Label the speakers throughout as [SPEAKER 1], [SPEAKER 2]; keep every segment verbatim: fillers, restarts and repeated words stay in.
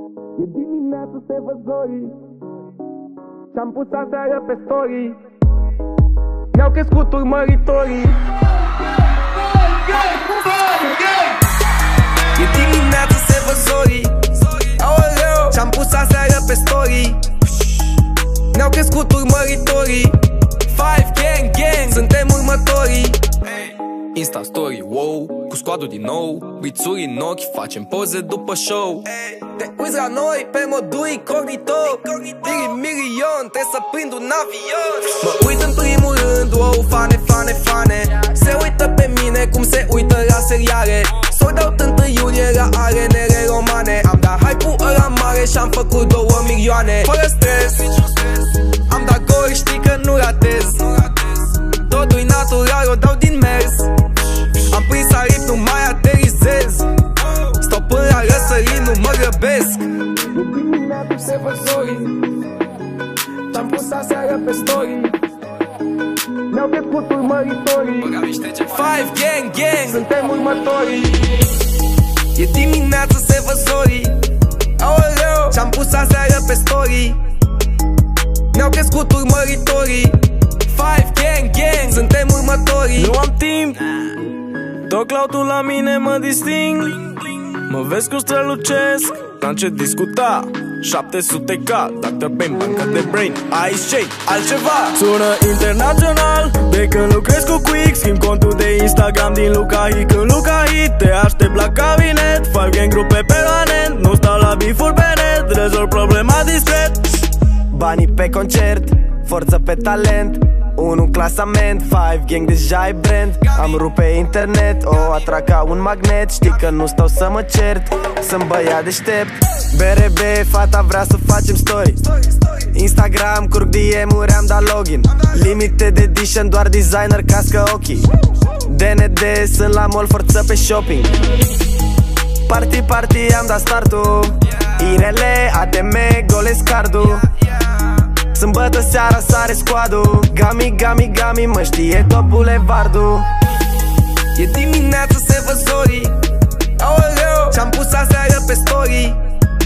[SPEAKER 1] E dimineață se văd zorii și-am pus aseară pe story. Mi-au crescut urmăritorii. E dimineață se văd zorii și-am pus aseară pe story. Mi-au crescut urmăritorii. Five gang gang, suntem următorii. Insta story, wow, cu squadul din nou, bițuri în ochi, facem poze după show. Te uiți la noi pe modul incognito, Miri milion, trebuie să prind un avion. Mă uit în primul rând, wow, fane, fane, fane. Se uită pe mine cum se uită la seriale. Sold out întâi iulie la arenele romane. Am dat hype-ul ăla mare și-am făcut două milioane. Fără stres, am dat gol, știi că nu ratez. Totul-i natural, o dau din mers. Am prins aripi, nu mai aterizez. Stau până la răsărit, nu mă grăbesc. E dimineața se văd zorii și-am pus aseară pe story. Mi-au crescut urmăritorii. Five gang gang, suntem următorii. E dimineața se văd zorii și-am pus aseară pe story. Mi-au crescut urmăritorii. Five gang gang, suntem următorii.
[SPEAKER 2] Nu am timp, tot cloud-ul la mine mă disting. Mă vezi cum strălucesc, n-am ce discuta. șapte sute K, doctor Bang, banca de brain, Ice Shake, altceva. Sună internațional, de când lucrez cu Quick. Schimb contul de Instagram din Luca Hit în Luca Hit. Te aștept la cabinet, Five gang grupe permanent. Nu stau la bifuri pe net, rezolv problema discret.
[SPEAKER 3] Banii pe concert, forță pe talent, un clasament, Five gang deja e brand. Am rupt pe internet, o atrag ca un magnet. Știi că nu stau să mă cert, sunt băiat deștept. B R B, fata vrea să facem story. Instagram, curg D M-uri, am dat login. Limited edition, doar designer cască ochii. D N D, sunt la mall, forță pe shopping. Party, party, am dat startul. I R L, A T M, golesc cardul. Sâmbătă seara sare squadul. Gami, gami, gami, mă știe tot bulevardul.
[SPEAKER 1] E dimineața se văd zorii și-am pus aseară pe story.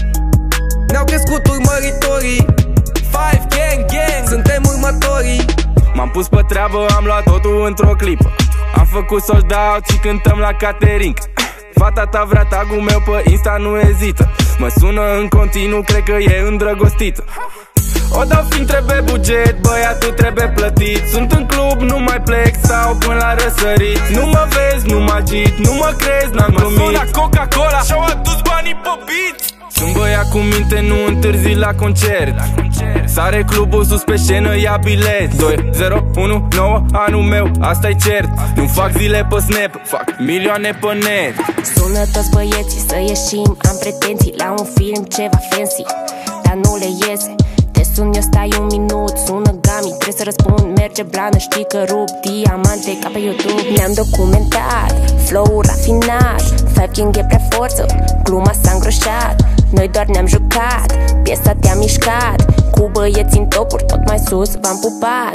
[SPEAKER 1] Mi-au crescut urmăritorii. Five gang gang, suntem următorii.
[SPEAKER 2] M-am pus pe treabă, am luat totul într-o clipă. Am făcut sold out și cântăm la catering. Fata ta vrea tagul meu pe Insta, nu ezită. Mă sună în continuu, cred că e îndrăgostită. O dau fiind trebuie buget, băiatul trebuie plătit. Sunt în club, nu mai plec, stau până la răsărit. Nu mă vezi, nu mă agit, nu mă crezi, n-am glumit. Mă sună Coca-Cola și-au adus banii pe beat. Sunt băiat cu minte, nu întârzi la concert. Sare clubul sus pe scenă, ia bilet. Doi zero unu nouă, anul meu, asta-i cert. Nu fac zile pe Snap, fac milioane pe net.
[SPEAKER 4] Sună toți băieții să ieșim, am pretenții la un film ceva fancy, dar nu le iese. Te sun, eu stai un minut, sună Gami, trebuie să răspund, merge blană, știi că rup diamante ca pe YouTube. Ne-am documentat, flow-ul rafinat, Five gang e prea forță, gluma s-a îngroșat. Noi doar ne-am jucat, piesa te-a mișcat. Cu băieți în topuri, tot mai sus v-am pupat.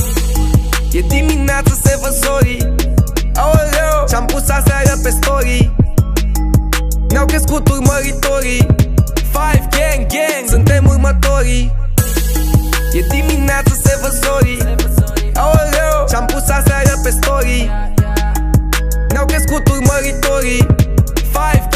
[SPEAKER 1] E dimineața se văd zorii și-am pus aseară pe story. Mi-au crescut urmăritorii. Five gang gang, suntem următorii. E dimineața se văd zorii și-am pus aseară pe story. Mi-au crescut urmăritorii. Five